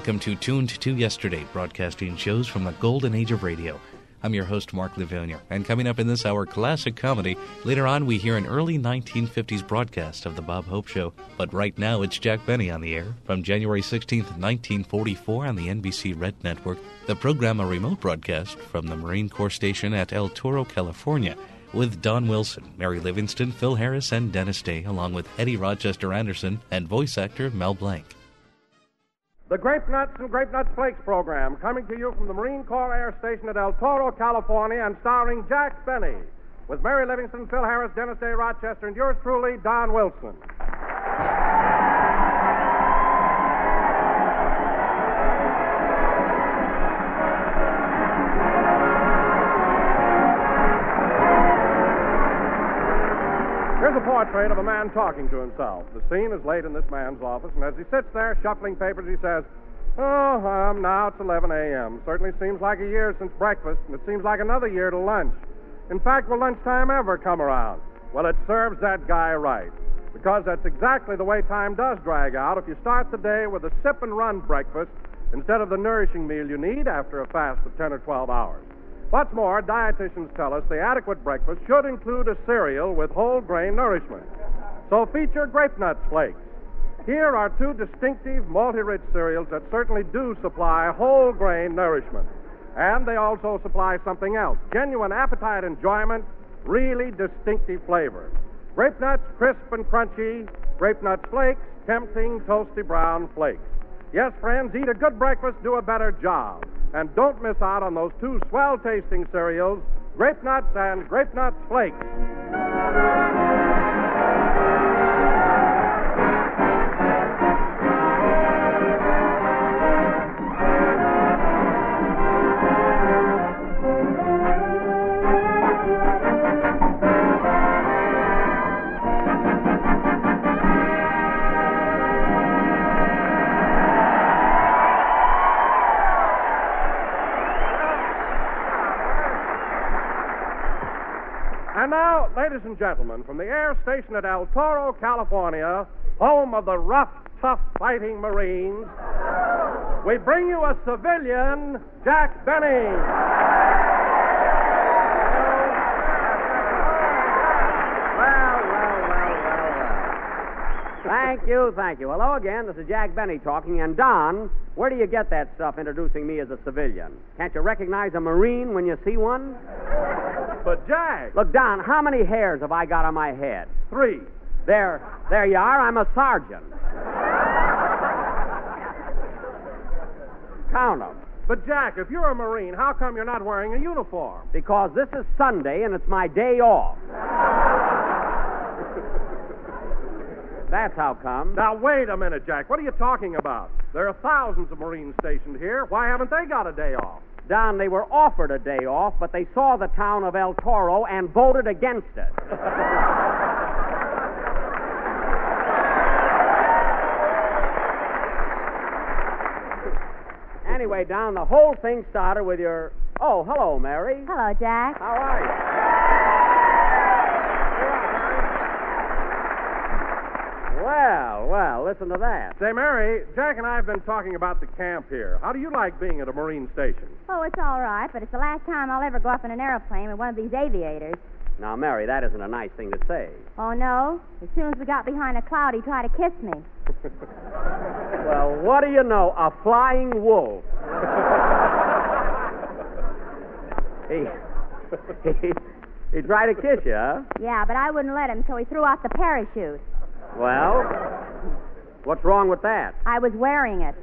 Welcome to Tuned to Yesterday, broadcasting shows from the golden age of radio. I'm your host, Mark Livonia, and coming up in this hour, classic comedy. Later on, we hear an early 1950s broadcast of The Bob Hope Show. But right now, it's Jack Benny on the air. From January 16th, 1944 on the NBC Red Network, the program a remote broadcast from the Marine Corps Station at El Toro, California, with Don Wilson, Mary Livingston, Phil Harris, and Dennis Day, along with Eddie Rochester Anderson and voice actor Mel Blanc. The Grape Nuts and Grape Nuts Flakes program, coming to you from the Marine Corps Air Station at El Toro, California, and starring Jack Benny, with Mary Livingston, Phil Harris, Dennis Day, Rochester, and yours truly, Don Wilson. Here's a portrait of a man talking to himself. The scene is late in this man's office, and as he sits there shuffling papers, he says, now it's 11 a.m. Certainly seems like a year since breakfast, and it seems like another year to lunch. In fact, will lunchtime ever come around? Well, it serves that guy right, because that's exactly the way time does drag out if you start the day with a sip-and-run breakfast instead of the nourishing meal you need after a fast of 10 or 12 hours. What's more, dietitians tell us the adequate breakfast should include a cereal with whole grain nourishment. So feature Grape Nuts Flakes. Here are two distinctive multi-rich cereals that certainly do supply whole grain nourishment. And they also supply something else, genuine appetite enjoyment, really distinctive flavor. Grape Nuts, crisp and crunchy. Grape Nuts Flakes, tempting, toasty brown flakes. Yes, friends, eat a good breakfast, do a better job. And don't miss out on those two swell-tasting cereals, Grape Nuts and Grape Nuts Flakes. And now, ladies and gentlemen, from the air station at El Toro, California, home of the rough, tough fighting Marines, we bring you a civilian, Jack Benny. Well. Thank you. Hello again. This is Jack Benny talking. And Don, where do you get that stuff introducing me as a civilian? Can't you recognize a Marine when you see one? But, Jack... Look, Don, how many hairs have I got on my head? 3. There you are. I'm a sergeant. Count them. But, Jack, if you're a Marine, how come you're not wearing a uniform? Because this is Sunday and it's my day off. That's how come. Now, wait a minute, Jack. What are you talking about? There are thousands of Marines stationed here. Why haven't they got a day off? Don, they were offered a day off, but they saw the town of El Toro and voted against it. Anyway, Don, the whole thing started with your... Oh, hello, Mary. Hello, Jack. How are you? Well, listen to that. Say, Mary, Jack and I have been talking about the camp here. How do you like being at a Marine station? Oh, it's all right, but it's the last time I'll ever go up in an airplane with one of these aviators. Now, Mary, that isn't a nice thing to say. Oh, no? As soon as we got behind a cloud, he tried to kiss me. Well, what do you know? A flying wolf. He tried to kiss you, huh? Yeah, but I wouldn't let him, so he threw out the parachute. Well, what's wrong with that? I was wearing it.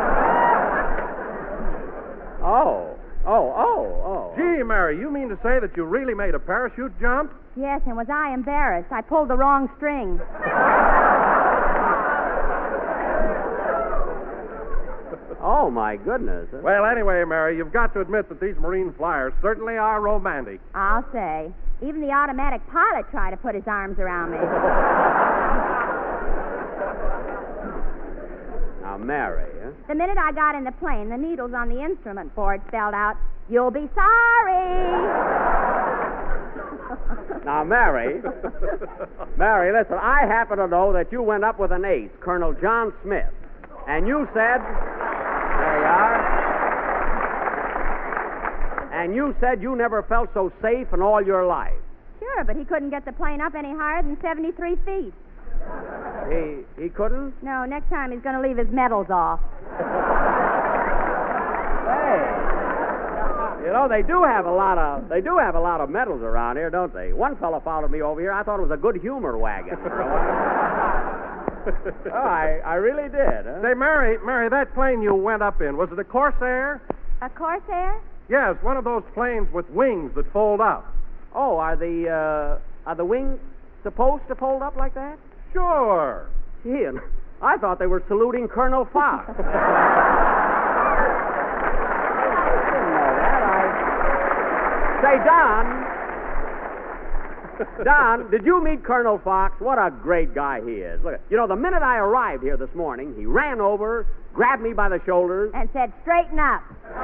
Oh. Gee, Mary, you mean to say that you really made a parachute jump? Yes, and was I embarrassed? I pulled the wrong string. Oh, my goodness. Well, anyway, Mary, you've got to admit that these Marine flyers certainly are romantic. I'll say. Even the automatic pilot tried to put his arms around me. Now, Mary, huh? The minute I got in the plane, the needles on the instrument board spelled out, "You'll be sorry." Now, Mary, listen, I happen to know that you went up with an ace, Colonel John Smith, and you said... And you said you never felt so safe in all your life. Sure, but he couldn't get the plane up any higher than 73 feet. He couldn't? No, next time he's going to leave his medals off. Hey. You know, they do have a lot of medals around here, don't they? One fellow followed me over here. I thought it was a good humor wagon. Oh, I really did. Huh? Say, Mary, that plane you went up in, was it a Corsair? A Corsair? Yes, one of those planes with wings that fold up. Oh, are the wings supposed to fold up like that? Sure. Gee, and I thought they were saluting Colonel Fox. I didn't know that. Say, Don, did you meet Colonel Fox? What a great guy he is. Look, you know, the minute I arrived here this morning, he ran over, grabbed me by the shoulders, and said, "Straighten up."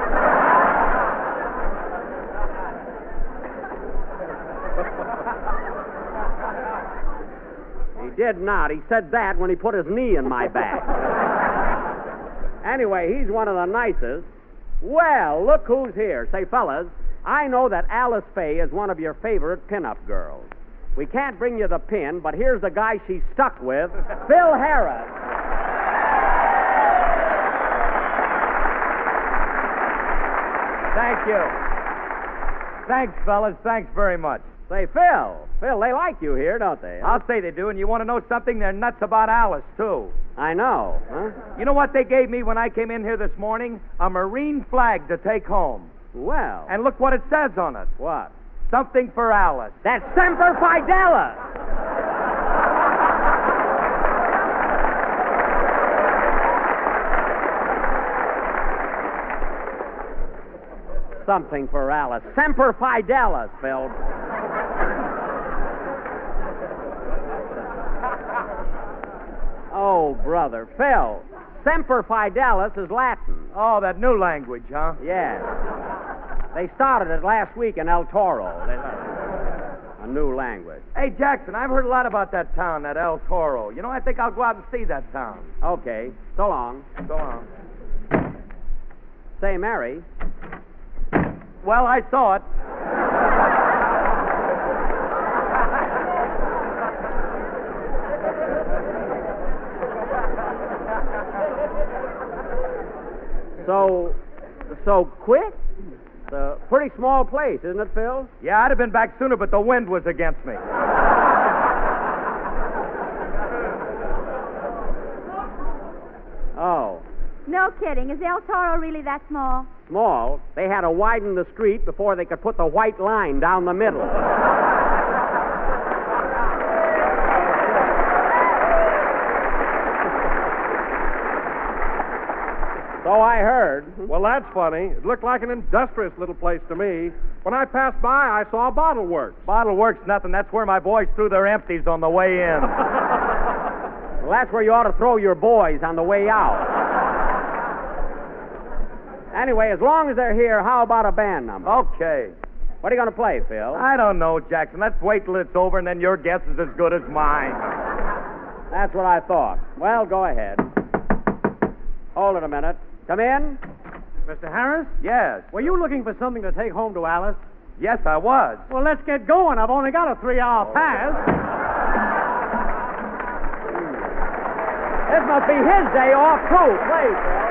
He did not. He said that when he put his knee in my back. Anyway, he's one of the nicest. Well, look who's here. Say, fellas, I know that Alice Faye is one of your favorite pin-up girls. We can't bring you the pin, but here's the guy she's stuck with, Phil Harris. Thank you. Thanks, fellas. Thanks very much. Say, Phil, they like you here, don't they? I'll say they do, and you want to know something? They're nuts about Alice, too. I know. Huh? You know what they gave me when I came in here this morning? A Marine flag to take home. Well. And look what it says on it. What? Something for Alice. That's Semper Fidelis. Something for Alice. Semper Fidelis, Phil. Oh, brother. Phil, Semper Fidelis is Latin. Oh, that new language, huh? Yes. They started it last week in El Toro. A new language. Hey, Jackson, I've heard a lot about that town, that El Toro. You know, I think I'll go out and see that town. Okay. So long. So long. Say, Mary. Well, I saw it. So quick? It's a pretty small place, isn't it, Phil? Yeah, I'd have been back sooner, but the wind was against me. Oh. No kidding. Is El Toro really that small? Small? They had to widen the street before they could put the white line down the middle. So I heard. Well, that's funny. It looked like an industrious little place to me. When I passed by, I saw Bottle Works. Bottle Works, nothing. That's where my boys threw their empties on the way in. Well, that's where you ought to throw your boys on the way out. Anyway, as long as they're here, how about a band number? Okay. What are you going to play, Phil? I don't know, Jackson. Let's wait till it's over, and then your guess is as good as mine. That's what I thought. Well, go ahead. Hold it a minute. Come in. Mr. Harris? Yes. Were you looking for something to take home to Alice? Yes, I was. Well, let's get going. I've only got a 3-hour pass. This must be his day off, too. Play, Phil.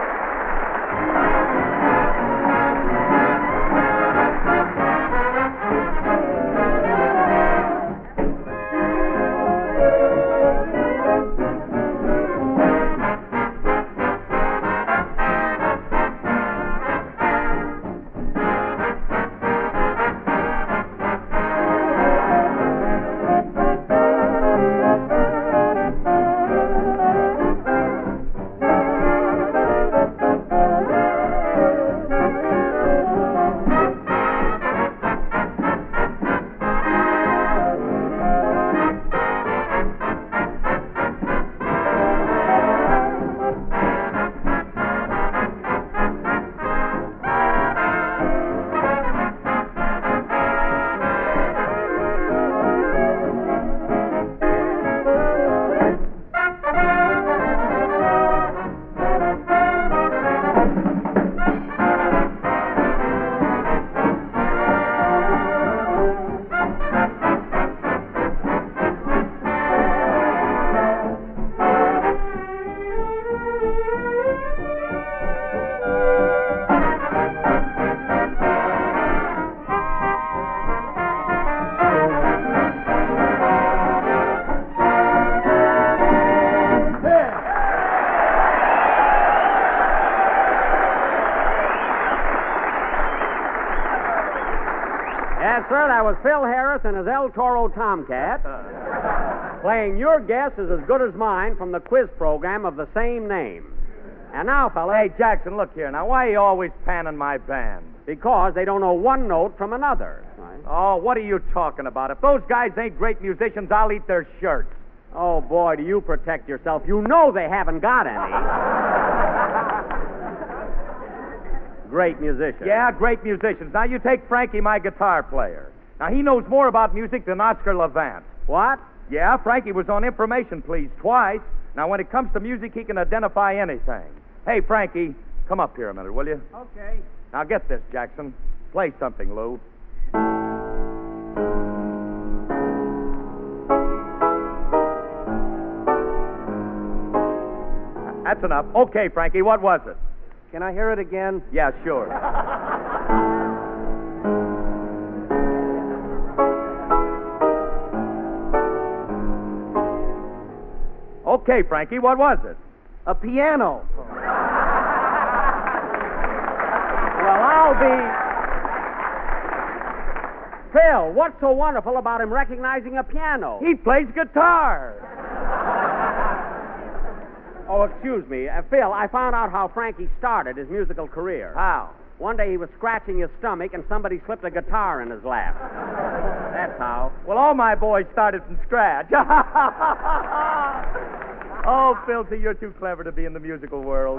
that was Phil Harris and his El Toro Tomcat playing Your Guess is as Good as Mine from the quiz program of the same name. And now, fellas... Hey, Jackson, look here. Now, why are you always panning my band? Because they don't know one note from another. Right? Oh, what are you talking about? If those guys ain't great musicians, I'll eat their shirts. Oh, boy, do you protect yourself. You know they haven't got any. Great musicians. Yeah, great musicians. Now, you take Frankie, my guitar player. Now, he knows more about music than Oscar Levant. What? Yeah, Frankie was on Information Please twice. Now, when it comes to music, he can identify anything. Hey, Frankie, come up here a minute, will you? Okay. Now, get this, Jackson. Play something, Lou. That's enough. Okay, Frankie, what was it? Can I hear it again? Yeah, sure. Okay, Frankie, what was it? A piano. Well, I'll be... Phil, what's so wonderful about him recognizing a piano? He plays guitar. Oh, excuse me. Phil, I found out how Frankie started his musical career. How? One day he was scratching his stomach and somebody slipped a guitar in his lap. That's how. Well, all my boys started from scratch. Oh, Filthy, you're too clever to be in the musical world.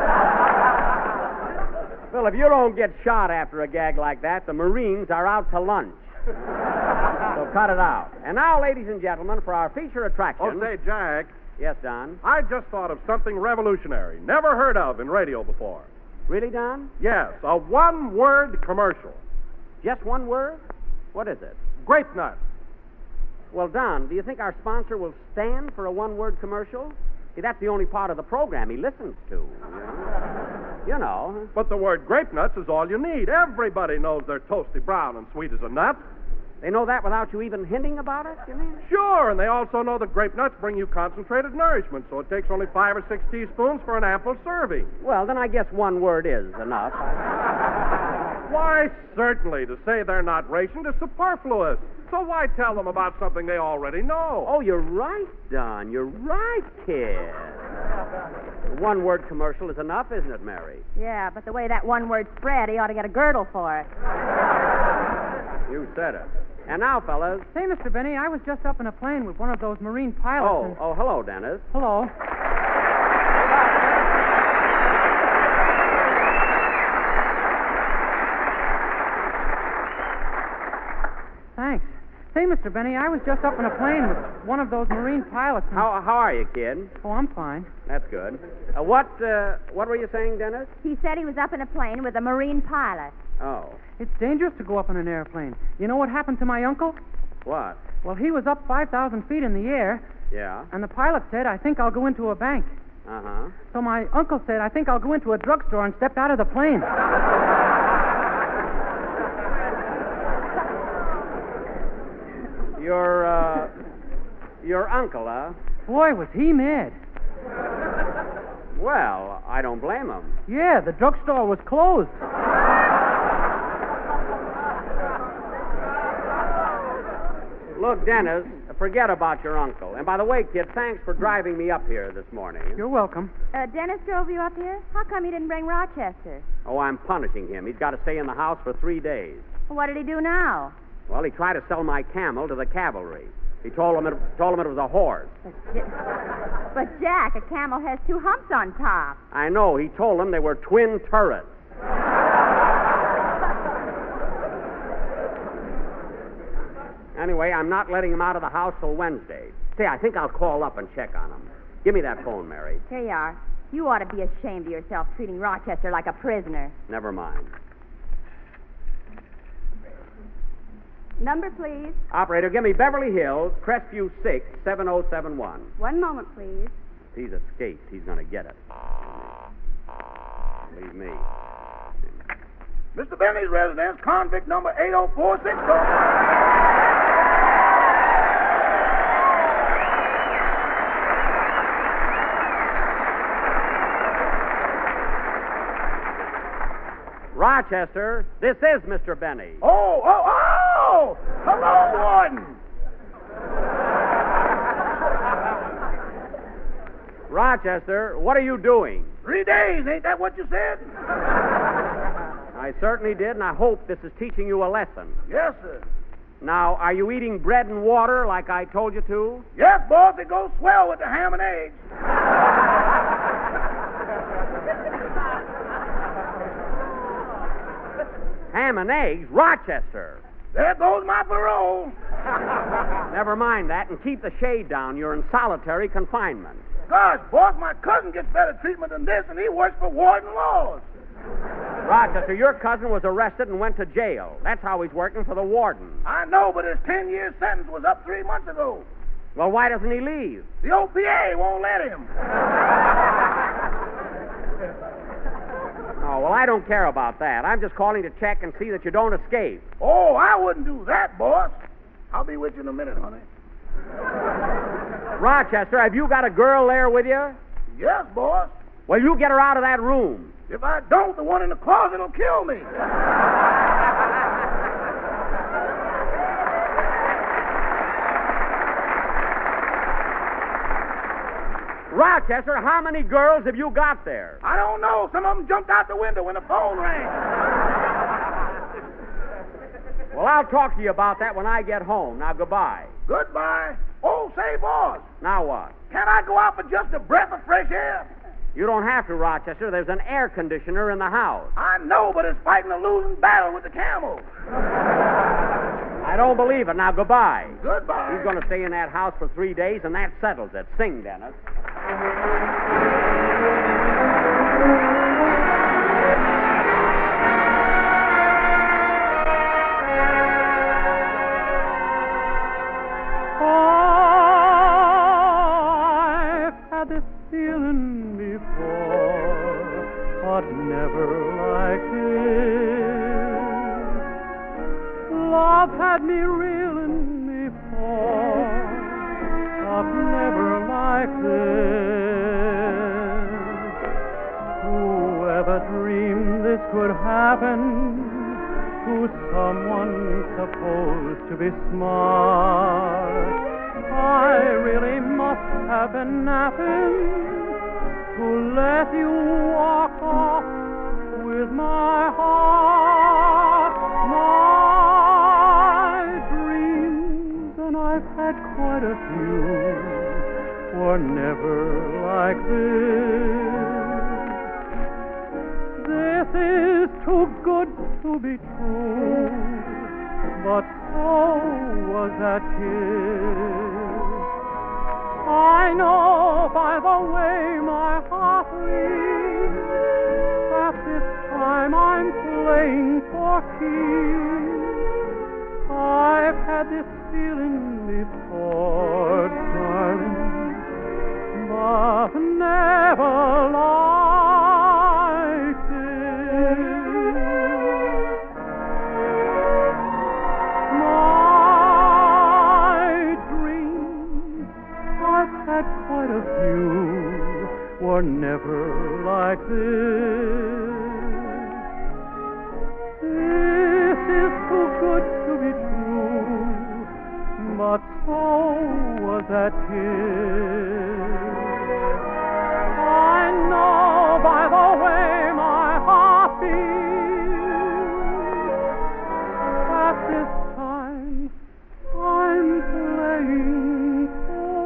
Phil, if you don't get shot after a gag like that, the Marines are out to lunch. So cut it out. And now, ladies and gentlemen, for our feature attraction... Oh, say, Jack, Yes, Don? I just thought of something revolutionary, never heard of in radio before. Really, Don? Yes, a one-word commercial. Just one word? What is it? Grape nuts. Well, Don, do you think our sponsor will stand for a one-word commercial? See, that's the only part of the program he listens to. You know. But the word grape nuts is all you need. Everybody knows they're toasty brown and sweet as a nut. They know that without you even hinting about it, you mean? Sure, and they also know that grape nuts bring you concentrated nourishment, so it takes only 5 or 6 teaspoons for an ample serving. Well, then I guess one word is enough. Why, certainly, to say they're not rationed is superfluous. So why tell them about something they already know? Oh, you're right, Don. You're right, kid. One word commercial is enough, isn't it, Mary? Yeah, but the way that one word spread, he ought to get a girdle for it. You said it. And now, fellas. Say, Mr. Benny, I was just up in a plane with one of those Marine pilots. Oh, hello, Dennis. Hello. Thanks. Say, Mr. Benny, I was just up in a plane with one of those Marine pilots. And... How are you, kid? Oh, I'm fine. That's good. What were you saying, Dennis? He said he was up in a plane with a Marine pilot. Oh. It's dangerous to go up in an airplane. You know what happened to my uncle? What? Well, he was up 5,000 feet in the air, Yeah. and the pilot said, I think I'll go into a bank. Uh-huh. So my uncle said, I think I'll go into a drugstore and stepped out of the plane. Your uncle, huh? Boy, was he mad. Well, I don't blame him. Yeah, the drugstore was closed. Look, Dennis, forget about your uncle. And by the way, kid, thanks for driving me up here this morning. You're welcome. Dennis drove you up here? How come you didn't bring Rochester? Oh, I'm punishing him. He's got to stay in the house for 3 days. What did he do now? Well, he tried to sell my camel to the cavalry. He told him it was a horse. But Jack, a camel has 2 humps on top. I know. He told them they were twin turrets. Anyway, I'm not letting him out of the house till Wednesday. Say, I think I'll call up and check on him. Give me that phone, Mary. Here you are. You ought to be ashamed of yourself treating Rochester like a prisoner. Never mind. Number, please. Operator, give me Beverly Hills, Crestview 6, 7071. 1 moment, please. If he's escaped, he's going to get it. Believe me. Mr. Benny's residence, convict number 80460. Rochester, this is Mr. Benny. Oh, Oh, hello, Warden. Rochester, what are you doing? 3 days, ain't that what you said? I certainly did, and I hope this is teaching you a lesson. Yes, sir. Now, are you eating bread and water like I told you to? Yes, boss, it goes swell with the ham and eggs. Ham and eggs? Rochester! There goes my parole. Never mind that, and keep the shade down. You're in solitary confinement. Gosh, boss, my cousin gets better treatment than this, and he works for Warden Laws. Rochester, your cousin was arrested and went to jail. That's how he's working for the warden. I know, but his 10-year sentence was up 3 months ago. Well, why doesn't he leave? The OPA won't let him. Oh, well, I don't care about that. I'm just calling to check and see that you don't escape. Oh, I wouldn't do that, boss. I'll be with you in a minute, honey. Rochester, have you got a girl there with you? Yes, boss. Well, you get her out of that room. If I don't, the one in the closet will kill me. Rochester, how many girls have you got there? I don't know. Some of them jumped out the window when the phone rang. Well, I'll talk to you about that when I get home. Now, goodbye. Goodbye. Oh, say, boss, Now what? can't I go out for just a breath of fresh air? You don't have to, Rochester. There's an air conditioner in the house. I know, but it's fighting a losing battle with the camels. I don't believe it. Now, goodbye. Goodbye. He's going to stay in that house for 3 days, and that settles it. Sing, Dennis. I've had this feeling before, but never like this. Love had me reeling before, but never like this. Whoever dreamed this could happen to someone supposed to be smart? I really must have been napping to let you walk off with my heart. My dreams, and I've had quite a few, were never like this. This is too good to be true, but so was that kiss. I know by the way my heart beats that this time I'm playing for keeps. I've had this feeling before, darling, but never like this. My dreams, I've had quite a few, were never like this. This is too good to be true, but so was that kiss. I know by the way my heart beats that this time I'm playing for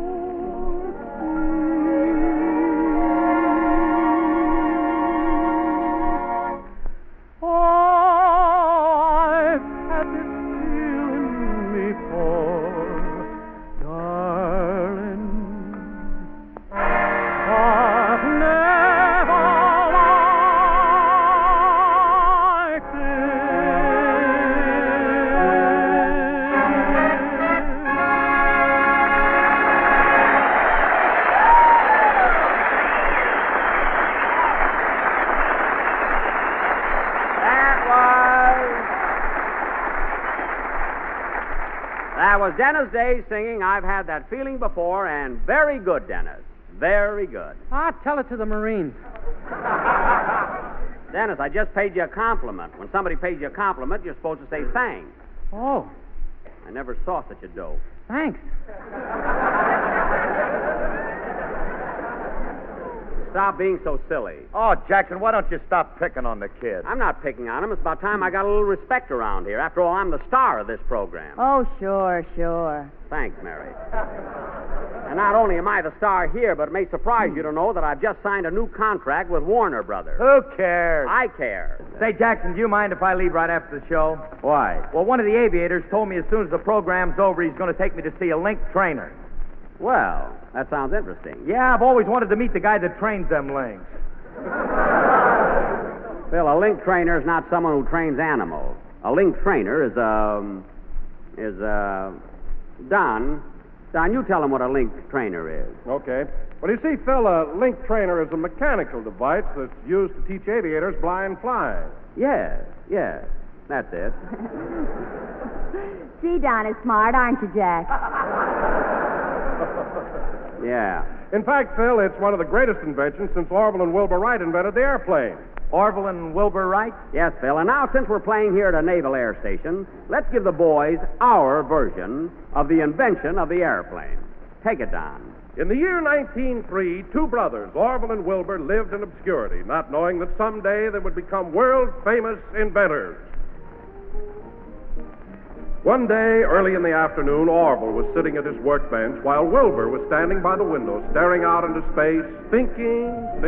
keeps. I've had this feeling before, darling, but never like That was Dennis Day singing I've Had That Feeling Before, and very good, Dennis. Very good. Tell it to the Marines. Dennis, I just paid you a compliment. When somebody pays you a compliment, you're supposed to say thanks. Oh, I never saw such a dope. thanks. Stop being so silly. Oh, Jackson, why don't you stop picking on the kid? I'm not picking on him. It's about time I got a little respect around here. After all, I'm the star of this program. Oh, sure, sure. Thanks, Mary. And not only am I the star here, but it may surprise you to know that I've just signed a new contract with Warner Brothers. Who cares? I care. Say, Jackson, do you mind if I leave right after the show? Why? Well, one of the aviators told me as soon as the program's over, he's going to take me to see a link trainer. Well, that sounds interesting. Yeah, I've always wanted to meet the guy that trains them links. Phil, a link trainer is not someone who trains animals. A link trainer is Don, you tell him what a link trainer is. Okay. Well, you see, Phil, a link trainer is a mechanical device that's used to teach aviators blind flying. Yes, that's it. See, Don is smart, aren't you, Jack? Yeah. In fact, Phil, it's one of the greatest inventions since Orville and Wilbur Wright invented the airplane. Orville and Wilbur Wright? Yes, Phil. And now, since we're playing here at a naval air station, let's give the boys our version of the invention of the airplane. Take it, Don. In the year 1903, two brothers, Orville and Wilbur, lived in obscurity, not knowing that someday they would become world-famous inventors. One day, early in the afternoon, Orville was sitting at his workbench while Wilbur was standing by the window, staring out into space, thinking.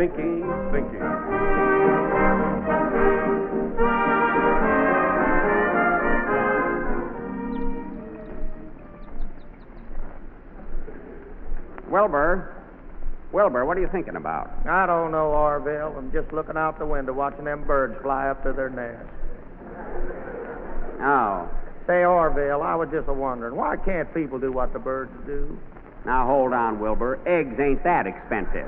Wilbur, what are you thinking about? I don't know, Orville. I'm just looking out the window, watching them birds fly up to their nest. Oh. Say, Orville, I was just wondering, why can't people do what the birds do? Now, hold on, Wilbur. Eggs ain't that expensive.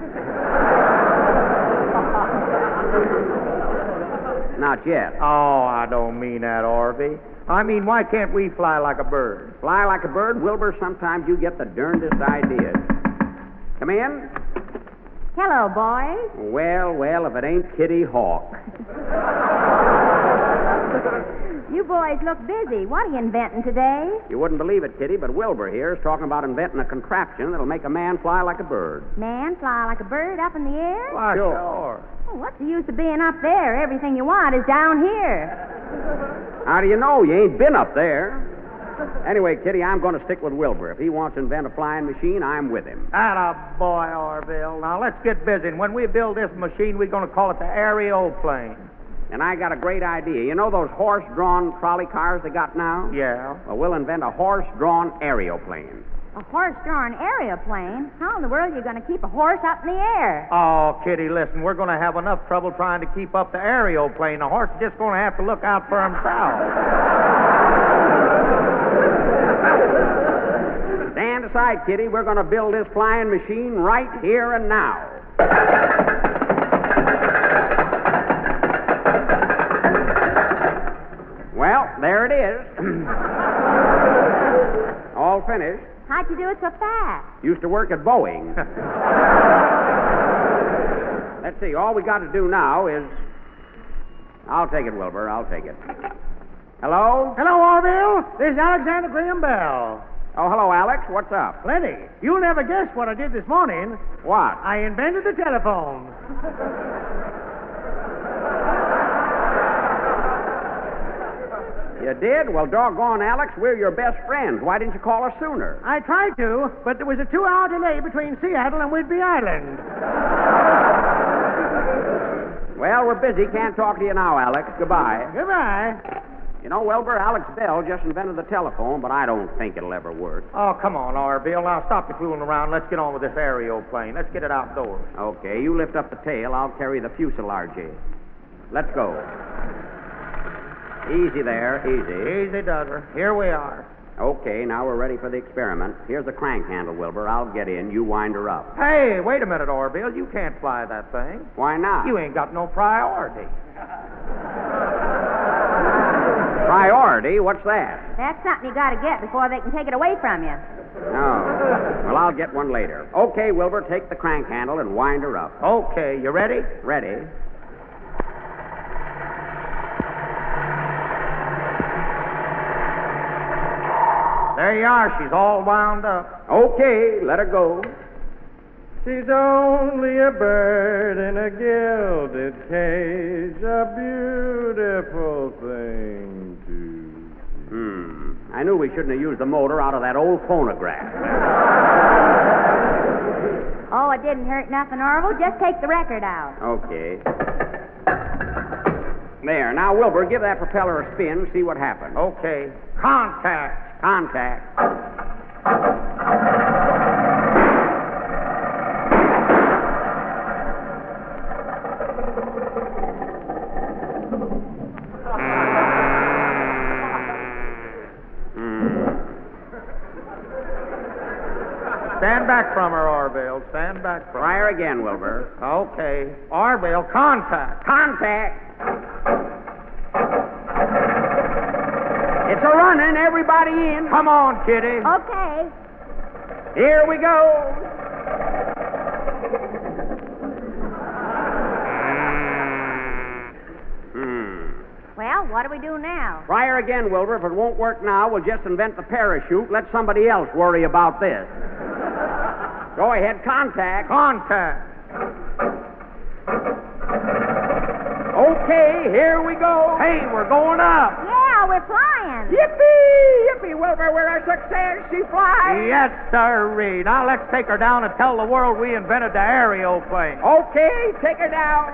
Not yet. Oh, I don't mean that, Orville. I mean, why can't we fly like a bird? Fly like a bird? Wilbur, sometimes you get the darndest ideas. Come in. Hello, boys. Well, if it ain't Kitty Hawk. You boys look busy. What are you inventing today? You wouldn't believe it, Kitty, but Wilbur here is talking about inventing a contraption that'll make a man fly like a bird. Man fly like a bird up in the air? Why, sure. Oh, what's the use of being up there? Everything you want is down here. How do you know? You ain't been up there. Anyway, Kitty, I'm going to stick with Wilbur. If he wants to invent a flying machine, I'm with him. Atta boy, Orville. Now, let's get busy. And when we build this machine, we're going to call it the aeroplane. And I got a great idea. You know those horse-drawn trolley cars they got now? Yeah. Well, we'll invent a horse-drawn aeroplane. A horse-drawn aeroplane? How in the world are you going to keep a horse up in the air? Oh, Kitty, listen, we're going to have enough trouble trying to keep up the aeroplane. The horse is just going to have to look out for himself. Stand aside, Kitty. We're going to build this flying machine right here and now. Well, there it is. All finished. How'd you do it so fast? Used to work at Boeing. Let's see. All we got to do now is... I'll take it, Wilbur. I'll take it. Hello? Hello, Orville. This is Alexander Graham Bell. Oh, hello, Alex. What's up? Plenty. You'll never guess what I did this morning. What? I invented the telephone. You did? Well, doggone, Alex, we're your best friends. Why didn't you call us sooner? I tried to, but there was a 2-hour delay between Seattle and Whidbey Island. Well, we're busy. Can't talk to you now, Alex. Goodbye. Goodbye. You know, Wilbur, Alex Bell just invented the telephone, but I don't think it'll ever work. Oh, come on, Orville. Now, stop your fooling around. Let's get on with this aeroplane. Let's get it outdoors. Okay, you lift up the tail. I'll carry the fuselage. Let's go. Easy there, easy. Easy does her. Here we are. Okay, now we're ready for the experiment. Here's the crank handle, Wilbur. I'll get in. You wind her up. Hey, wait a minute, Orville. You can't fly that thing. Why not? You ain't got no priority. Priority? What's that? That's something you got to get before they can take it away from you. Oh. Well, I'll get one later. Okay, Wilbur, take the crank handle and wind her up. Okay, you ready? Ready. There you are. She's all wound up. Okay, let her go. She's only a bird in a gilded cage, a beautiful thing to I knew we shouldn't have used the motor out of that old phonograph. Oh, it didn't hurt nothing, Orville. Just take the record out. Okay. There. Now, Wilbur, give that propeller a spin, see what happens. Okay. Contact. Contact. Stand back from her, Orville. Stand back from her. Try her again, Wilbur. Okay. Orville, contact. Contact. It's a running. Everybody in. Come on, Kitty. Okay. Here we go. Well, what do we do now? Try her again, Wilbur. If it won't work now, we'll just invent the parachute. Let somebody else worry about this. Go ahead, contact. Contact. Okay, here we go. Hey, we're going up. Yeah, we're flying. Yippee! Yippee, Wilbur, we're a success. She flies. Yes, sirree. Now let's take her down and tell the world we invented the aeroplane. Okay, take her down.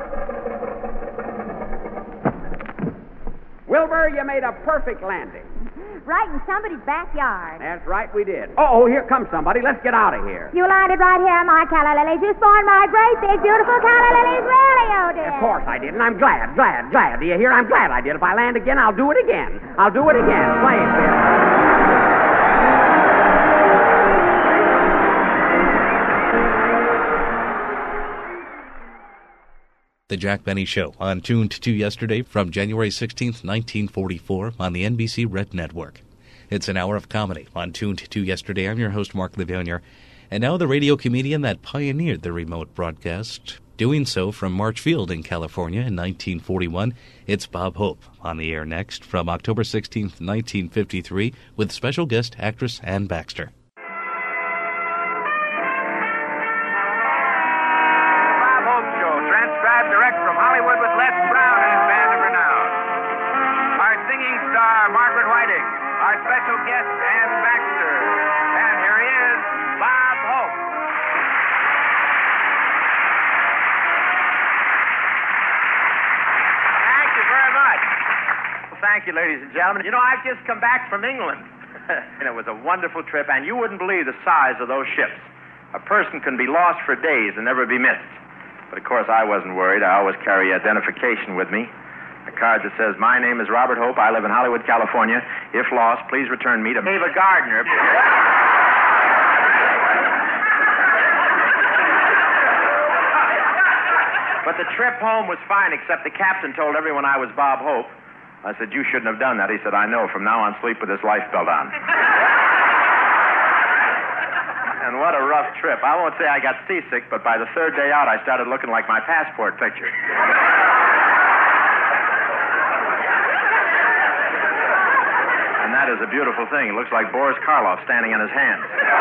Wilbur, you made a perfect landing. Right in somebody's backyard. That's right, we did. Oh, here comes somebody. Let's get out of here. You landed right here, my calla lilies. You spawned my great big beautiful calla lilies. Really, you did. Of course I did, and I'm glad. Do you hear? I'm glad I did. If I land again, I'll do it again. Play it, Bill. The Jack Benny Show on Tuned to Yesterday from January 16th, 1944 on the NBC Red Network. It's an hour of comedy on Tuned to Yesterday. I'm your host, Mark Livonia. And now the radio comedian that pioneered the remote broadcast, doing so from Marchfield in California in 1941. It's Bob Hope on the air next from October 16th, 1953 with special guest actress Ann Baxter. Direct from Hollywood with Les Brown and his band of renown. Our singing star, Margaret Whiting. Our special guest, Ann Baxter. And here he is, Bob Hope. Thank you very much. Well, thank you, ladies and gentlemen. You know, I've just come back from England. And it was a wonderful trip, and you wouldn't believe the size of those ships. A person can be lost for days and never be missed. But, of course, I wasn't worried. I always carry identification with me. A card that says, "My name is Robert Hope. I live in Hollywood, California. If lost, please return me to Ava Gardner." But the trip home was fine, except the captain told everyone I was Bob Hope. I said, "You shouldn't have done that." He said, "I know. From now on, sleep with this life belt on." And what a rough trip. I won't say I got seasick, but by the third day out, I started looking like my passport picture. And that is a beautiful thing. It looks like Boris Karloff standing on his hands.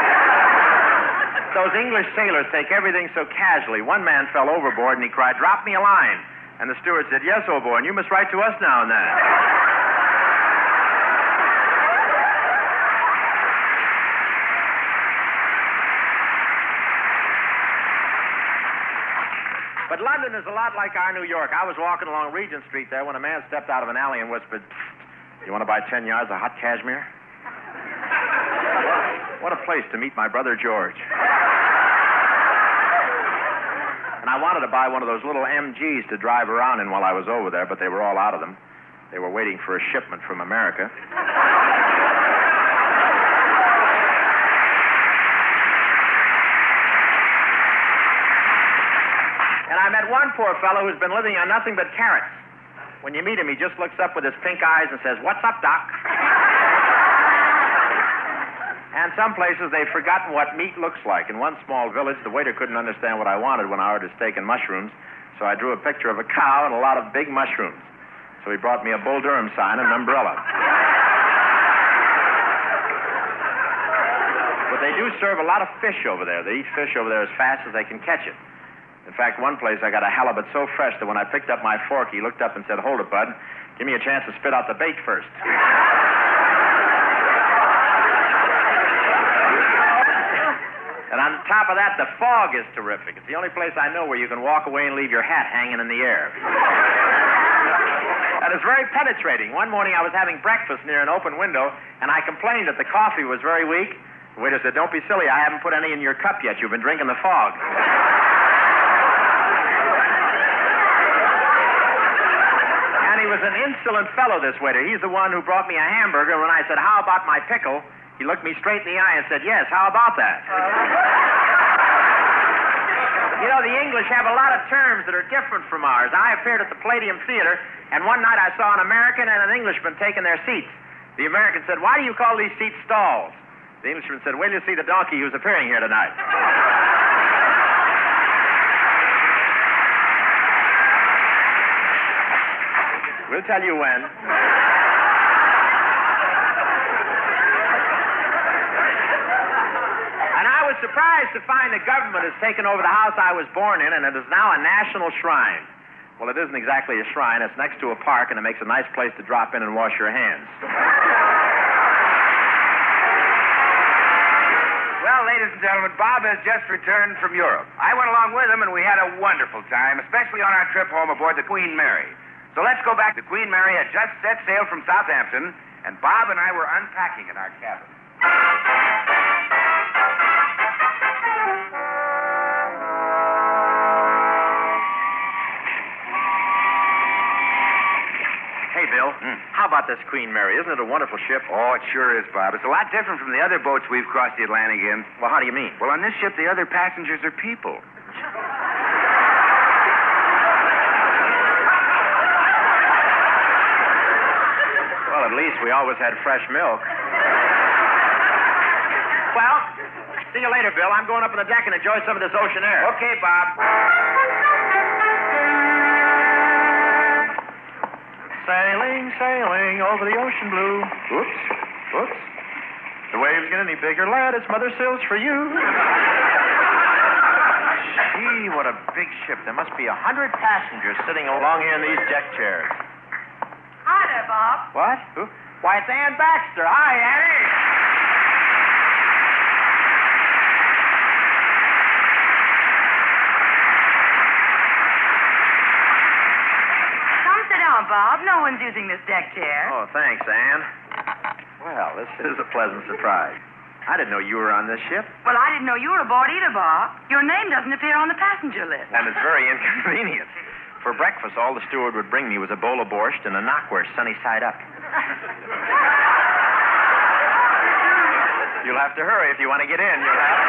Those English sailors take everything so casually. One man fell overboard and he cried, "Drop me a line." And the steward said, "Yes, old boy, and you must write to us now and then." But London is a lot like our New York. I was walking along Regent Street there when a man stepped out of an alley and whispered, "You want to buy 10 yards of hot cashmere?" What a place to meet my brother George. And I wanted to buy one of those little MGs to drive around in while I was over there, but they were all out of them. They were waiting for a shipment from America. And I met one poor fellow who's been living on nothing but carrots. When you meet him, he just looks up with his pink eyes and says, "What's up, Doc?" And some places they've forgotten what meat looks like. In one small village, the waiter couldn't understand what I wanted when I ordered steak and mushrooms, so I drew a picture of a cow and a lot of big mushrooms. So he brought me a Bull Durham sign and an umbrella. they do serve a lot of fish over there. They eat fish over there as fast as they can catch it. In fact, one place I got a halibut so fresh that when I picked up my fork, he looked up and said, "Hold it, bud. Give me a chance to spit out the bait first." And on top of that, the fog is terrific. It's the only place I know where you can walk away and leave your hat hanging in the air. And it's very penetrating. One morning I was having breakfast near an open window, and I complained that the coffee was very weak. The waiter said, "Don't be silly. I haven't put any in your cup yet. You've been drinking the fog." And he was an insolent fellow, this waiter. He's the one who brought me a hamburger. When I said, "How about my pickle?" he looked me straight in the eye and said, "Yes, how about that?" You know, the English have a lot of terms that are different from ours. I appeared at the Palladium Theater, and one night I saw an American and an Englishman taking their seats. The American said, "Why do you call these seats stalls?" The Englishman said, "Wait till you see the donkey who's appearing here tonight." We'll tell you when. And I was surprised to find the government has taken over the house I was born in, and it is now a national shrine. Well, it isn't exactly a shrine. It's next to a park, and it makes a nice place to drop in and wash your hands. Well, ladies and gentlemen, Bob has just returned from Europe. I went along with him, and we had a wonderful time, especially on our trip home aboard the Queen Mary. So let's go back. The Queen Mary had just set sail from Southampton, and Bob and I were unpacking in our cabin. Hey, Bill, how about this Queen Mary? Isn't it a wonderful ship? Oh, it sure is, Bob. It's a lot different from the other boats we've crossed the Atlantic in. Well, how do you mean? Well, on this ship, the other passengers are people. Well, at least we always had fresh milk. Well, see you later, Bill. I'm going up on the deck and enjoy some of this ocean air. Okay, Bob. Sailing, sailing over the ocean blue. Oops, oops. The waves get any bigger, lad. It's mother sails for you. Gee, what a big ship. There must be 100 passengers sitting along here in these deck chairs. Hi there, Bob. What? Who? Why, it's Ann Baxter. Hi, Annie. Come sit down, Bob. No one's using this deck chair. Oh, thanks, Ann. Well, this is a pleasant surprise. I didn't know you were on this ship. Well, I didn't know you were aboard either, Bob. Your name doesn't appear on the passenger list. And it's very inconvenient. For breakfast, all the steward would bring me was a bowl of borscht and a knockwurst sunny side up. You'll have to hurry if you want to get in.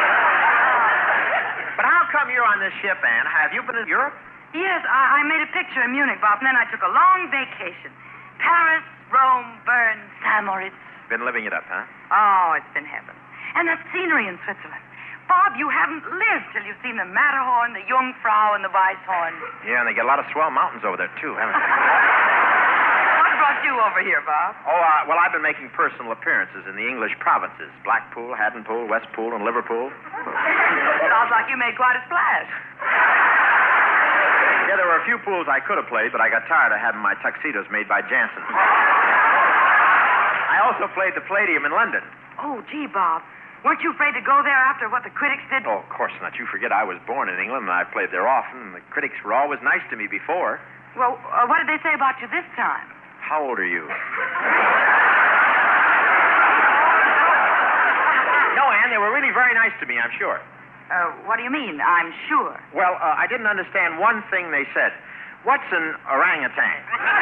But how come you're on this ship, Ann? Have you been in Europe? Yes, I made a picture in Munich, Bob, and then I took a long vacation. Paris, Rome, Bern, St. Moritz. Been living it up, huh? Oh, it's been heaven. And that scenery in Switzerland. Bob, you haven't lived till you've seen the Matterhorn, the Jungfrau, and the Weisshorn. Yeah, and they get a lot of swell mountains over there, too, haven't they? What brought you over here, Bob? Oh, well, I've been making personal appearances in the English provinces. Blackpool, Haddonpool, Westpool, and Liverpool. Sounds like you made quite a splash. Yeah, there were a few pools I could have played, but I got tired of having my tuxedos made by Jansen. I also played the Palladium in London. Oh, gee, Bob. Weren't you afraid to go there after what the critics did? Oh, of course not. You forget I was born in England, and I played there often, and the critics were always nice to me before. Well, what did they say about you this time? How old are you? No, Ann, they were really very nice to me, I'm sure. What do you mean, I'm sure? Well, I didn't understand one thing they said. What's an orangutan?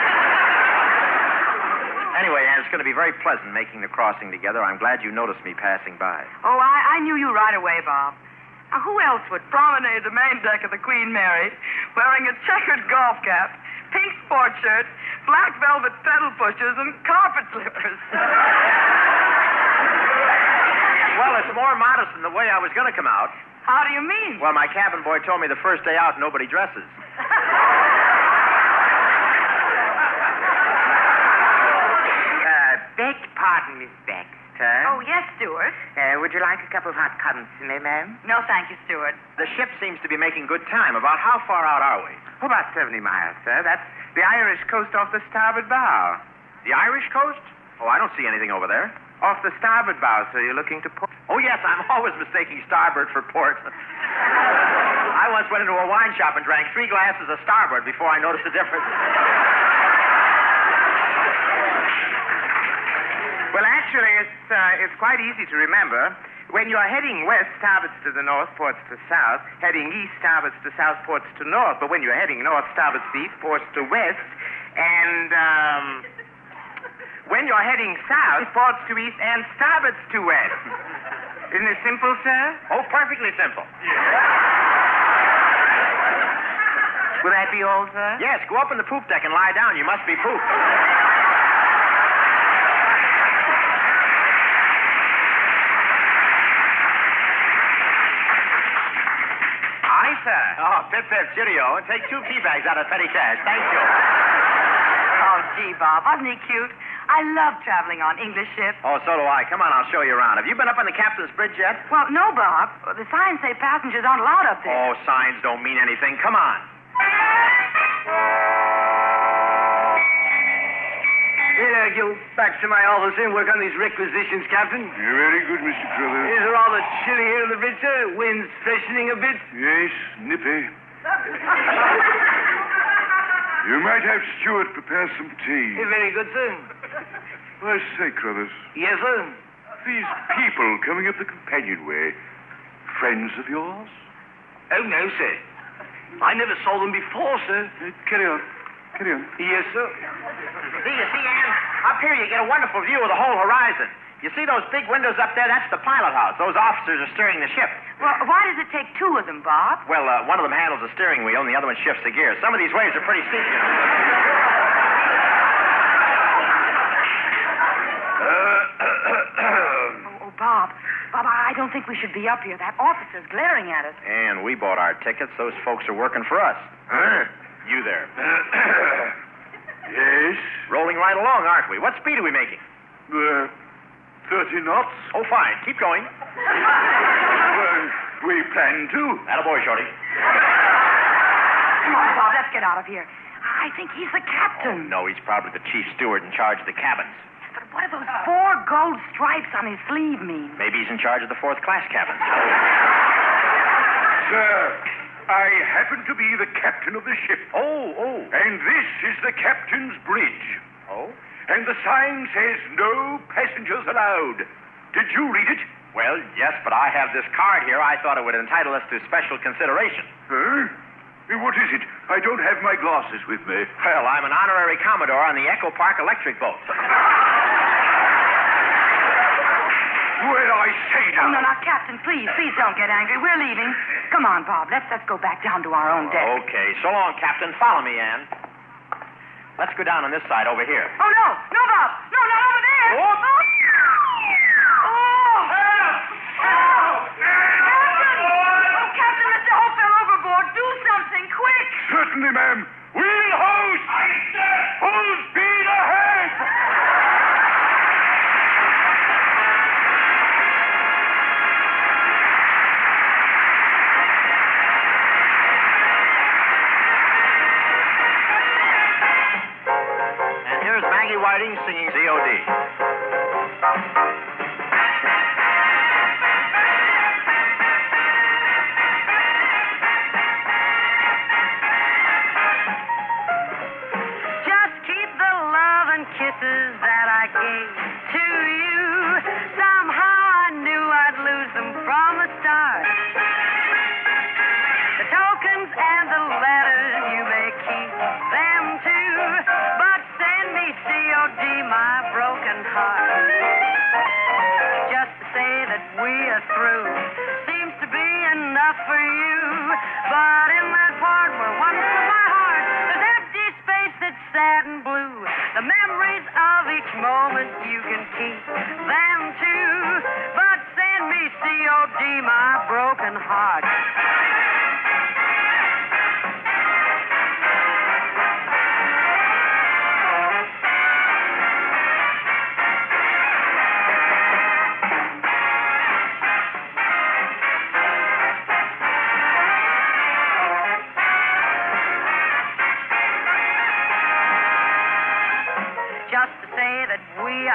Anyway, Ann, it's going to be very pleasant making the crossing together. I'm glad you noticed me passing by. Oh, I knew you right away, Bob. Now, who else would promenade the main deck of the Queen Mary wearing a checkered golf cap, pink sport shirt, black velvet pedal pushers, and carpet slippers? Well, it's more modest than the way I was going to come out. How do you mean? Well, my cabin boy told me the first day out, nobody dresses. Beg pardon, Miss Baxter. Oh, yes, Stuart. Would you like a cup of hot consomme, ma'am? No, thank you, Stewart. The ship seems to be making good time. About how far out are we? Oh, about 70 miles, sir. That's the Irish coast off the starboard bow. The Irish coast? Oh, I don't see anything over there. Off the starboard bow, sir. You're looking to port. Oh, yes, I'm always mistaking starboard for port. I once went into a wine shop and drank 3 glasses of starboard before I noticed the difference. Well, actually, it's quite easy to remember. When you're heading west, starboards to the north, ports to south. Heading east, starboards to south, ports to north. But when you're heading north, starboards to east, ports to west. And, when you're heading south, ports to east and starboards to west. Isn't it simple, sir? Oh, perfectly simple. Will that be all, sir? Yes, go up on the poop deck and lie down. You must be pooped. Aye, sir. Oh, pip, pip, cheerio. And take 2 key bags out of petty cash. Thank you. Oh, gee, Bob, wasn't he cute? I love traveling on English ships. Oh, so do I. Come on, I'll show you around. Have you been up on the captain's bridge yet? Well, no, Bob. The signs say passengers aren't allowed up there. Oh, signs don't mean anything. Come on. Here I go back to my office and work on these requisitions, Captain. You're very good, Mr. Crothers. Is it rather chilly here in the bridge, sir? Wind's freshening a bit? Yes, nippy. You might have Stuart prepare some tea. Very good, sir. I say, Crothers. Yes, sir. These people coming up the companionway, friends of yours? Oh, no, sir. I never saw them before, sir. Carry on. Carry on. Yes, sir. See, Ann, up here you get a wonderful view of the whole horizon. You see those big windows up there? That's the pilot house. Those officers are steering the ship. Well, why does it take 2 of them, Bob? Well, one of them handles the steering wheel and the other one shifts the gear. Some of these waves are pretty steep, you know. Bob, I don't think we should be up here. That officer's glaring at us. And we bought our tickets. Those folks are working for us. Huh? You there. Yes? Rolling right along, aren't we? What speed are we making? 30 knots. Oh, fine. Keep going. We plan to. Attaboy, Shorty. Come on, Bob, let's get out of here. I think he's the captain. Oh, no, he's probably the chief steward in charge of the cabins. But what do those 4 gold stripes on his sleeve mean? Maybe he's in charge of the 4th class cabin. Sir, I happen to be the captain of the ship. Oh. And this is the captain's bridge. Oh? And the sign says no passengers allowed. Did you read it? Well, yes, but I have this card here. I thought it would entitle us to special consideration. Huh? What is it? I don't have my glasses with me. Well, I'm an honorary Commodore on the Echo Park electric boat. Well, I say now. Oh, no, Captain, please don't get angry. We're leaving. Come on, Bob. Let's go back down to our own deck. Okay. So long, Captain. Follow me, Ann. Let's go down on this side over here. Oh, no, Bob. No, not over there. Oh. Captain, Mr. Hope fell overboard. Do something, quick. Certainly, ma'am. Wheel host! Aye, sir. Full speed ahead! And here's Maggie Whiting singing COD. Kisses that I gave to you. Somehow I knew I'd lose them from the start. The tokens and the letters, you may keep them too, but send me COD, my broken heart. Just to say that we are through seems to be enough for you, but in that part where one from my heart, there's empty space that's sad and blue. The memories of each moment you can keep them too, but send me COD, my broken heart.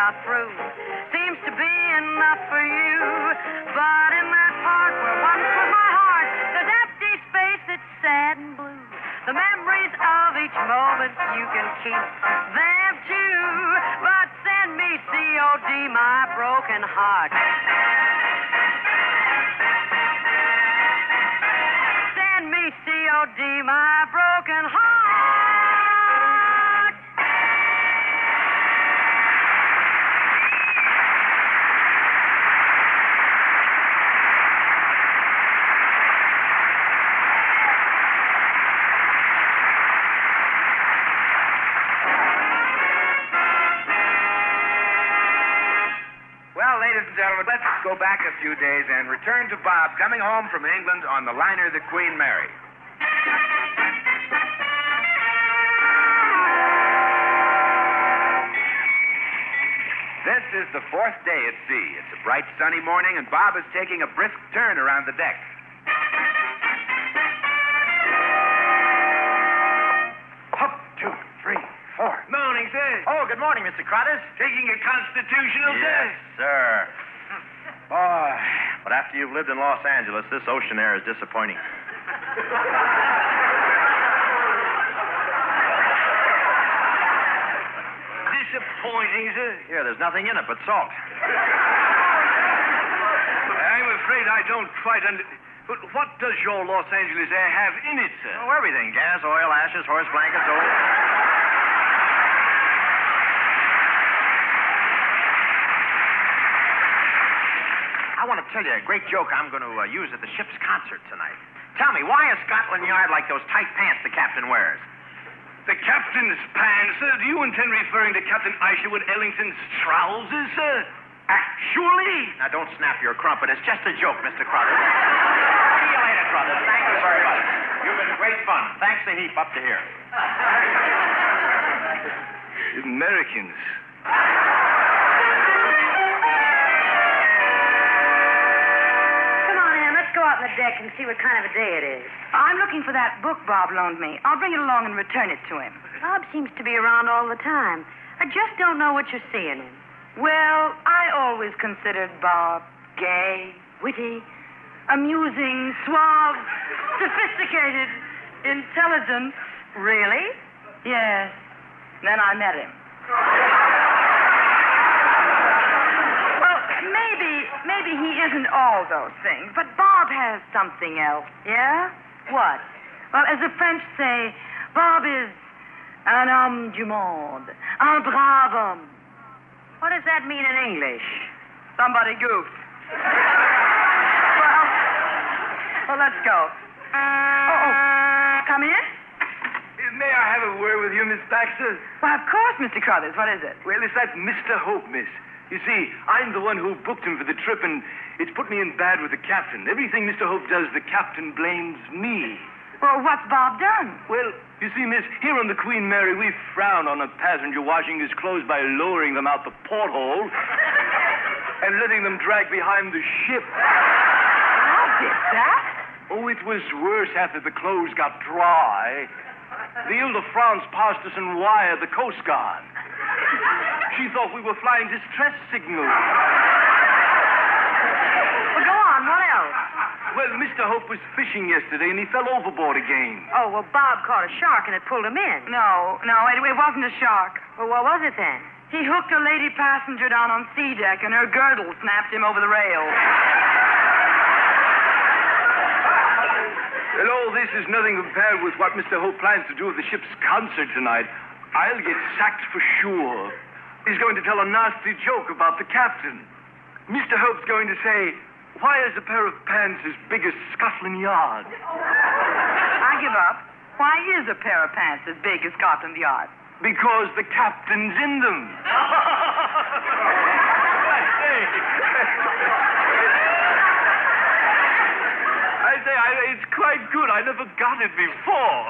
not through. Seems to be enough for you. But in that part where once was my heart, there's empty space that's sad and blue. The memories of each moment you can keep them too. But send me COD, my broken heart. Send me COD, my broken heart. Well, ladies and gentlemen, let's go back a few days and return to Bob coming home from England on the liner the Queen Mary. This is the fourth day at sea. It's a bright, sunny morning, and Bob is taking a brisk turn around the deck. Up, 2, 3, 4. Morning, sir. Oh, good morning, Mr. Crothers. Taking a constitutional Yes, sir. Oh, but after you've lived in Los Angeles, this ocean air is disappointing. Disappointing, sir. Yeah, there's nothing in it but salt. I'm afraid I don't quite But what does your Los Angeles air have in it, sir? Oh, everything. Gas, oil, ashes, horse blankets, oil. I want to tell you a great joke I'm going to use at the ship's concert tonight. Tell me, why is Scotland Yard like those tight pants the captain wears? The captain's pants, sir? Do you intend referring to Captain Isherwood Ellington's trousers, sir? Actually? Now, don't snap your crumpet. It's just a joke, Mr. Crothers. See you later, Crothers. Thank you very much. You've been great fun. Thanks a heap up to here. Americans. Come on, Ann, let's go out on the deck and see what kind of a day it is. I'm looking for that book Bob loaned me. I'll bring it along and return it to him. Bob seems to be around all the time. I just don't know what you're seeing him. Well, I always considered Bob gay, witty, amusing, suave, sophisticated, intelligent. Really? Yes. Then I met him. Well, maybe he isn't all those things, but Bob has something else. Yeah? What? Well, as the French say, Bob is un homme du monde, un brave homme. What does that mean in English? Somebody goofed. Well, let's go. Come in? May I have a word with you, Miss Baxter? Well, of course, Mr. Crothers. What is it? Well, it's that Mr. Hope, miss. You see, I'm the one who booked him for the trip, and it's put me in bad with the captain. Everything Mr. Hope does, the captain blames me. Well, what's Bob done? Well, you see, miss, here on the Queen Mary, we frown on a passenger washing his clothes by lowering them out the porthole and letting them drag behind the ship. How did that? Oh, it was worse after the clothes got dry. The Ile-de-France passed us and wired the Coast Guard. She thought we were flying distress signals. Well, go on. What else? Well, Mr. Hope was fishing yesterday, and he fell overboard again. Oh, well, Bob caught a shark, and it pulled him in. No, it wasn't a shark. Well, what was it then? He hooked a lady passenger down on sea deck, and her girdle snapped him over the rail. Well, all this is nothing compared with what Mr. Hope plans to do at the ship's concert tonight. I'll get sacked for sure. He's going to tell a nasty joke about the captain. Mr. Hope's going to say, why is a pair of pants as big as Scotland Yard? I give up. Why is a pair of pants as big as Scotland Yard? Because the captain's in them. I say, it's quite good. I never got it before.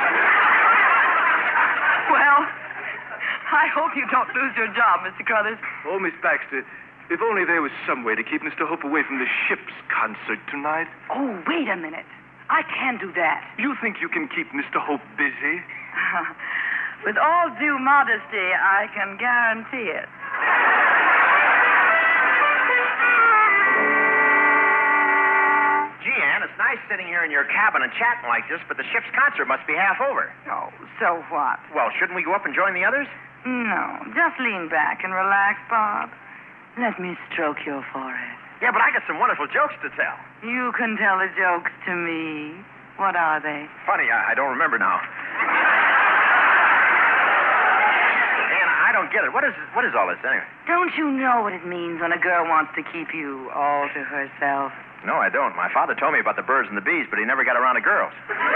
Well, I hope you don't lose your job, Mr. Crothers. Oh, Miss Baxter, if only there was some way to keep Mr. Hope away from the ship's concert tonight. Oh, wait a minute. I can do that. You think you can keep Mr. Hope busy? With all due modesty, I can guarantee it. nice sitting here in your cabin and chatting like this, but the ship's concert must be half over. Oh, so what? Well, shouldn't we go up and join the others? No, just lean back and relax, Bob. Let me stroke your forehead. Yeah, but I got some wonderful jokes to tell. You can tell the jokes to me. What are they? Funny, I don't remember now. Ann, I don't get it. What is all this anyway? Don't you know what it means when a girl wants to keep you all to herself? No, I don't. My father told me about the birds and the bees, but he never got around to girls.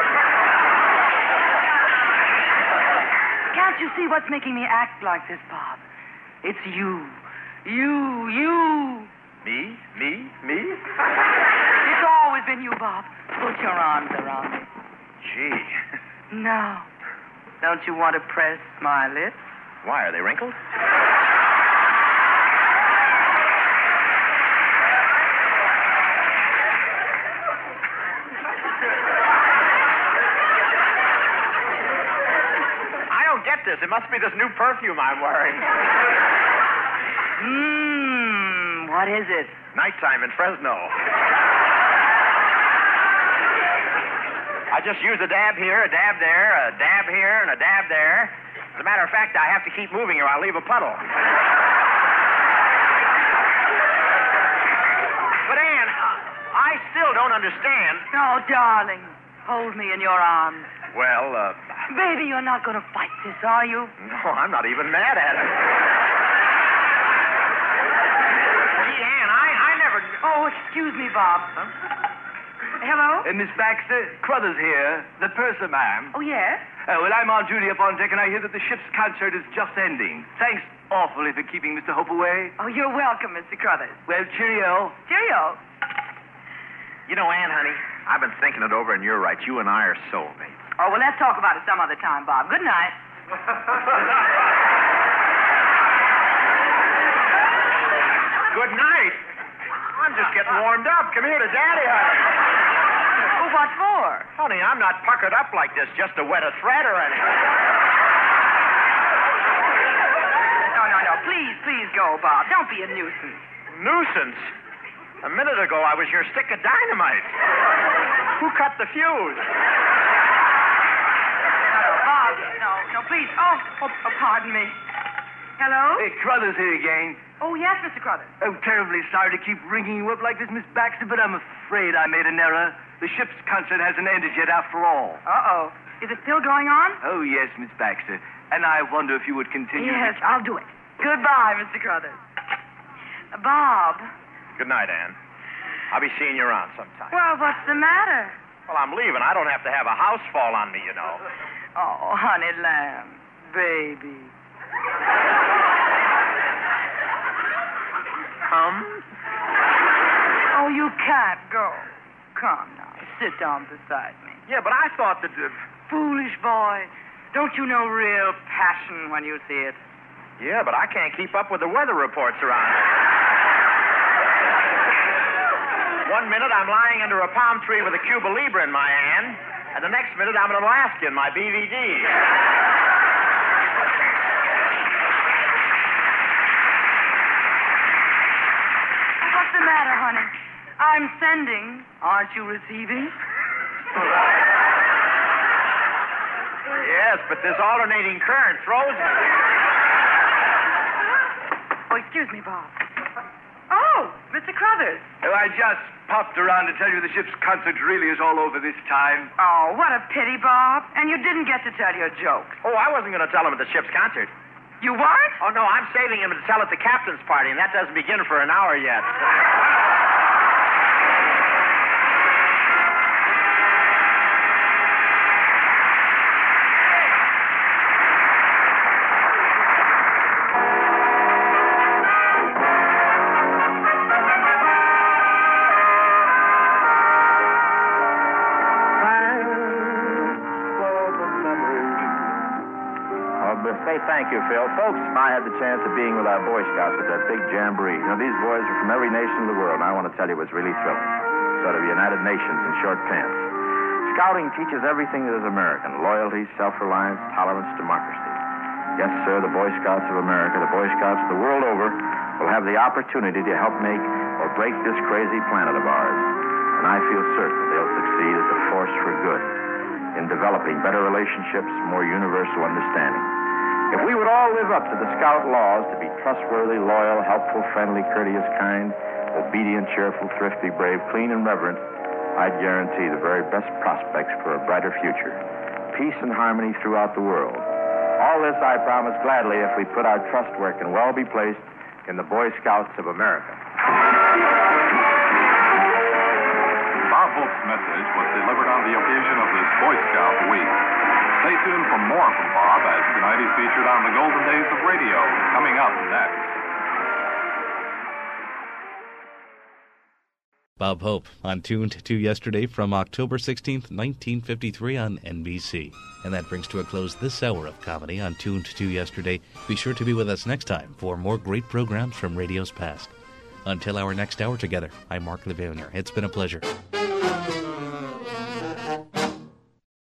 Can't you see what's making me act like this, Bob? It's you. You. Me? It's always been you, Bob. Put your arms around me. Gee. Now, don't you want to press my lips? Why, are they wrinkled? I don't get this. It must be this new perfume I'm wearing. What is it? Nighttime in Fresno. I just use a dab here, a dab there, a dab here, and a dab there. As a matter of fact, I have to keep moving or I'll leave a puddle. But, Ann, I still don't understand. Oh, darling, hold me in your arms. Well, Baby, you're not going to fight this, are you? No, I'm not even mad at it. Gee, Ann, I never... Oh, excuse me, Bob. Huh? Hello? Miss Baxter, Crothers here, the purser, ma'am. Oh, yes? Well, I'm on duty up on deck, and I hear that the ship's concert is just ending. Thanks awfully for keeping Mr. Hope away. Oh, you're welcome, Mr. Crothers. Well, cheerio. Cheerio. You know, Ann, honey, I've been thinking it over, and you're right. You and I are soulmates. Oh, well, let's talk about it some other time, Bob. Good night. Good night. I'm just getting warmed up. Come here to Daddy, honey. Oh, what for? Honey, I'm not puckered up like this just to wet a thread or anything. No. Please go, Bob. Don't be a nuisance. Nuisance? A minute ago, I was your stick of dynamite. Who cut the fuse? No, Bob. No, please. Oh, pardon me. Hello? Hey, Crothers here again. Oh, yes, Mr. Crothers. I'm terribly sorry to keep ringing you up like this, Miss Baxter, but I'm afraid I made an error. The ship's concert hasn't ended yet after all. Uh-oh. Is it still going on? Oh, yes, Miss Baxter. And I wonder if you would continue... Yes, I'll do it. Goodbye, Mr. Crothers. Bob. Good night, Ann. I'll be seeing you around sometime. Well, what's the matter? Well, I'm leaving. I don't have to have a house fall on me, you know. Oh, honey lamb. Baby. Oh, you can't go. Come now. Sit down beside me. Yeah, but I thought that... Foolish boy. Don't you know real passion when you see it? Yeah, but I can't keep up with the weather reports around here. 1 minute I'm lying under a palm tree with a Cuba Libre in my hand, and the next minute I'm in Alaska in my BVD. What's the matter, honey? I'm sending. Aren't you receiving? Yes, but this alternating current throws me. Oh, excuse me, Bob. Oh, Mr. Crothers. Oh, I just popped around to tell you the ship's concert really is all over this time. Oh, what a pity, Bob. And you didn't get to tell your jokes. Oh, I wasn't going to tell him at the ship's concert. You weren't? Oh, no, I'm saving him to tell at the captain's party, and that doesn't begin for an hour yet. Thank you, Phil. Folks, I had the chance of being with our Boy Scouts at that big jamboree. You know, these boys are from every nation in the world, and I want to tell you it was really thrilling. Sort of United Nations in short pants. Scouting teaches everything that is American. Loyalty, self-reliance, tolerance, democracy. Yes, sir, the Boy Scouts of America, the Boy Scouts the world over, will have the opportunity to help make or break this crazy planet of ours. and I feel certain they'll succeed as a force for good in developing better relationships, more universal understanding. If we would all live up to the Scout laws to be trustworthy, loyal, helpful, friendly, courteous, kind, obedient, cheerful, thrifty, brave, clean, and reverent, I'd guarantee the very best prospects for a brighter future. Peace and harmony throughout the world. All this I promise gladly if we put our trust where it can well be placed in the Boy Scouts of America. Bob Hope's message was delivered on the occasion of this Boy Scout Week. Stay tuned for more from Bob as tonight he's featured on the Golden Days of Radio, coming up next. Bob Hope on Tuned to Yesterday from October 16th, 1953 on NBC. And that brings to a close this hour of comedy on Tuned to Yesterday. Be sure to be with us next time for more great programs from radio's past. Until our next hour together, I'm Mark Levanier. It's been a pleasure.